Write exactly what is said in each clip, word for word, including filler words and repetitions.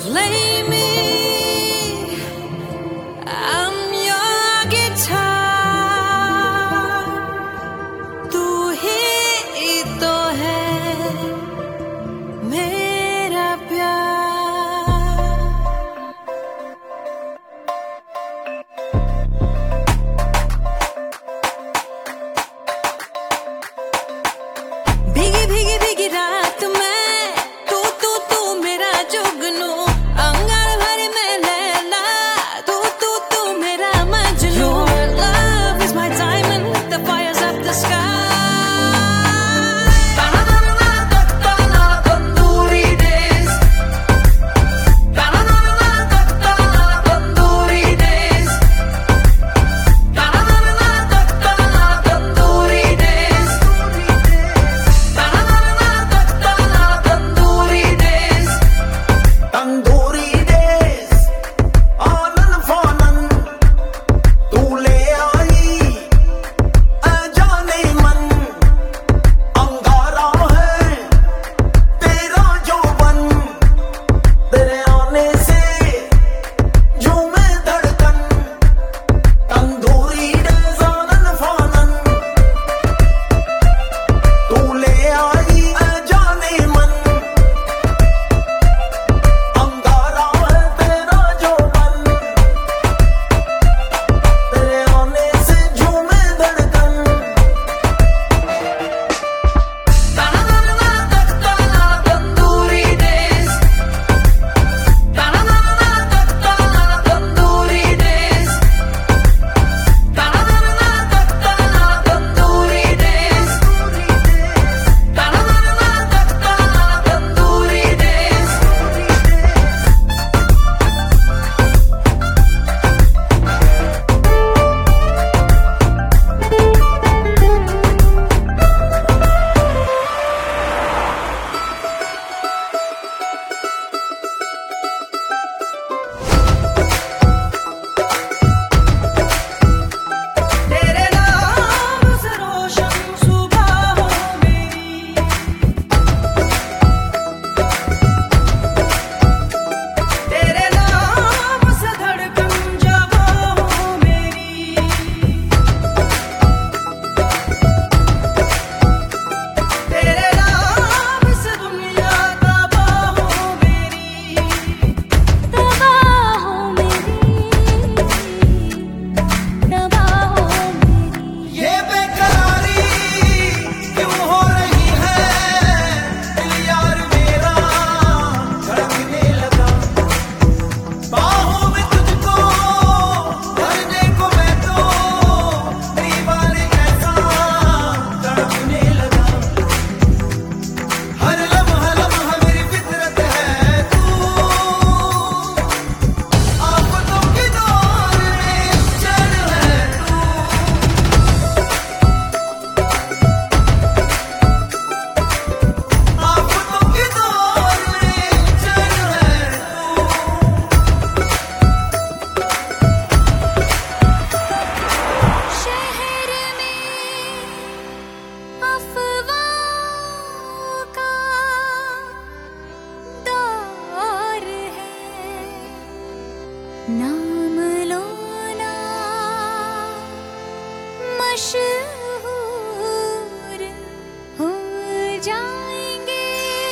Play me, I'm your guitar. तू ही तो है मेरा प्यार. भीगी भीगी भीगी रात में तू तू तू मेरा जुगनू. अंगार भरे में लैला तू तू तू मेरा मजनू. Your love is my diamond, the fires of the sky. Tandoori days, tandoori days, tandoori days, tandoori days. Tandoori days आनन फानन तू ले आई अजाने मन. अंगारा है तेरा यौवन, तेरे आने से झूमे धड़कन. तंदूरी डेज आनन फानन तू ले आई अजाने मन. अंगारा है तेरा यौवन, तेरे आने से झूमे धड़कन. Tandoori days, tandoori days, tandoori days, tandoori days. तेरे नाम से रोशन सुबह हो मेरी. तेरे नाम से धड़कन जवां हो मेरी. तेरे नाम से दुनिया तबाह हो मेरी. तबाह हो मेरी, तबाह हो मेरी. ये बेकरारी क्यों हो रही है, दिल यार मेरा धड़कने लगा. बाहों में तुझको भरने को मैं तो दीवाने जैसा तड़पने लगा. हर लम्हा लम्हा मेरी फितरत है तू, आफतों की दौर में चल है तू. आफतों की दौर में चल है तू. शहर में अफवाहों का दौर है. नाम लो ना मशहूर हो जाएंगे.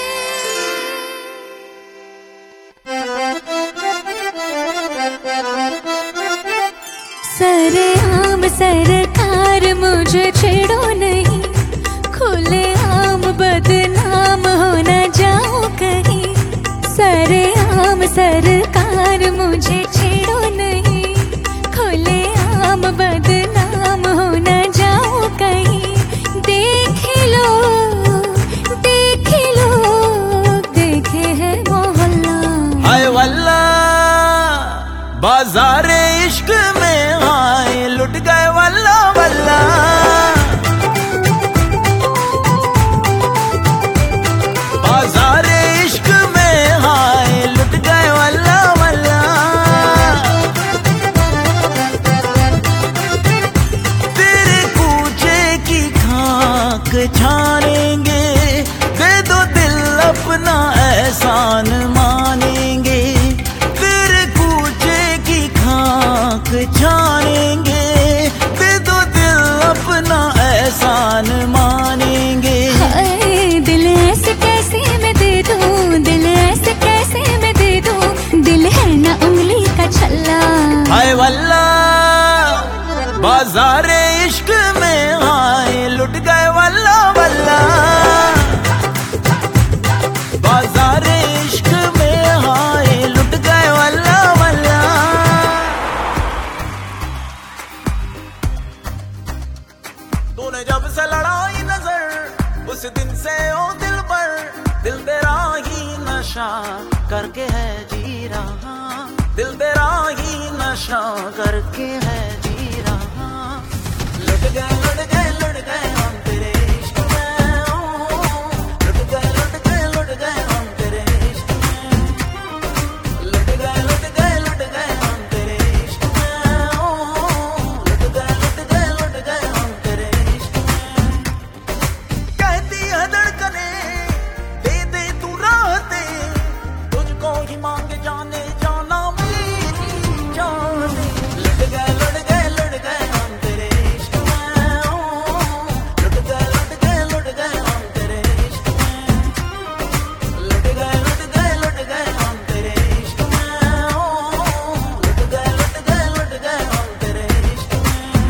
सरेआम सरकार मुझे छेड़ो नहीं. खुले आम बदनाम हो न जाऊं कहीं. सरेआम सरकार मुझे छेड़ो नहीं. खुले आम बदनाम हो न जाऊं कहीं. देख लो देख लो देखे है मोहल्ला. हाय वल्ला बाजारे इश्क में आए लुट गए वल्ला वल्ला. बाजारे इश्क में आए लुट गए वल्ला वल्ला. तेरे कूचे की खाक छानेंगे, दे दो दिल अपना एहसान मानेंगे. छल्ला। हाय वल्ला बाजारे इश्क में आए लुट गए वल्ला वल्ला। बाजारे इश्क में आए लुट गए वल्ला वल्ला। तूने जब से लड़ाई नजर उस दिन से ओ दिल पर, दिल तेरा ही नशा करके है जी रहा, दिल तेरा ही नशा करके है जी रहा। लुट गए लुट गए लुट गए हम तेरे इश्क में, लुट गए लुट गए लुट गए हम तेरे इश्क में, लुट गए लुट गए लुट गए हम तेरे इश्क में, लुट गए लुट गए लुट गए हम तेरे इश्क में। कहती है धड़कने दे दे तू राहते, तुझको ही मांगे जाने जाना मेरी जाने। लुट गए लुट गए लुट गए हम तेरे इश्क में, लुट गए लुट गए लुट गए हम तेरे इश्क में, लुट गए लुट गए लुट गए हम तेरे इश्क में, लुट गए लुट गए लुट गए हम तेरे इश्क में।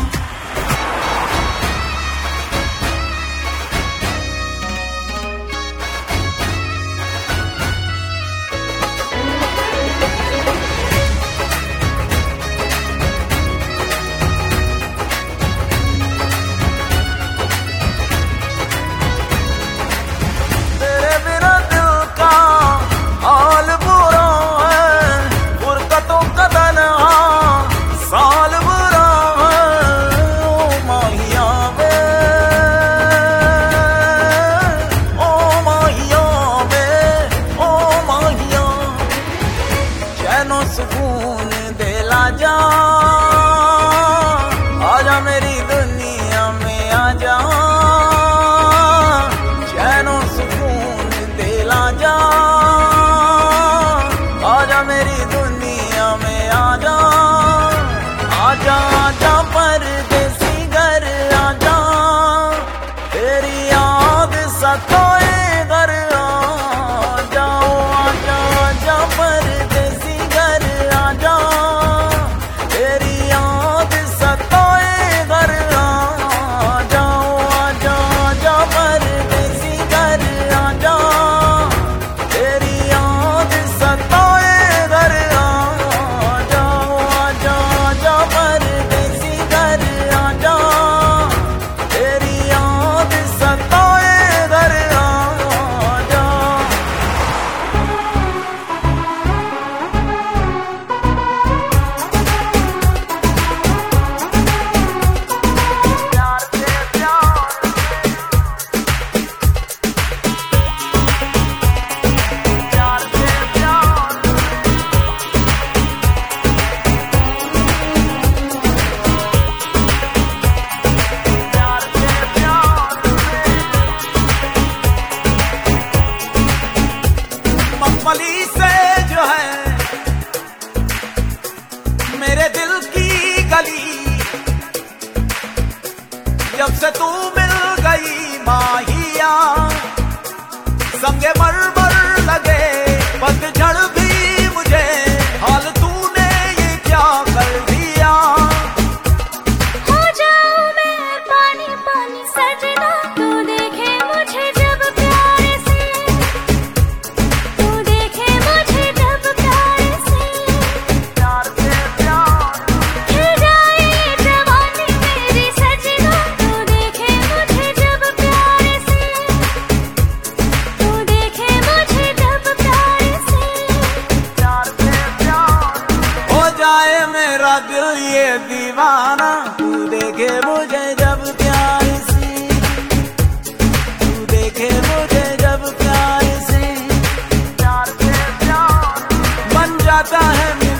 तेरे बिना दिल का हाल बुरा है, फुरकतों का तन्हा साल बुरा है। ओ माहिया वे, ओ माहिया वे, ओ माहिया। चैनो सुकून दिला जा, आजा मेरी दुनिया में आजा। चैनो सुकून दिला जा, आजा मेरी दुनिया में आजा। आजा आजा परदेसी घर आजा, तेरी याद सताए घर आजा। ओ आजा आजा परदेसी घर आजा, तेरी याद सताए घर आजा। ओ आजा आजा परदेसी घर आजा, तेरी याद सताए घर आजा। ओ आजा आजा परदेसी घर आजा, तेरी याद सताए घर आजा। प्यार से प्यार, प्यार से प्यार, प्यार से प्यार। मखमली से जो है मेरे दिल की गली, जब से तू मिल गई माहिया, संगे मरमर लगे पतझड़ भी मुझे। हाल तूने ये क्या कर दिया। हो जाऊं मैं पानी पानी सजना, तू देखे मुझे जब प्यार से, तू देखे मुझे जब प्यार से। प्यार से प्यार, खिल जाए ये जवानी मेरी सजना, तू देखे मुझे जब प्यार से, तू देखे मुझे जब प्यार से। प्यार से प्यार। हो जाए मेरा दिल ये दीवाना, तू देखे मुझे जब प्यार से, तू देखे मुझे जब प्यार से। प्यार से प्यार बन जाता है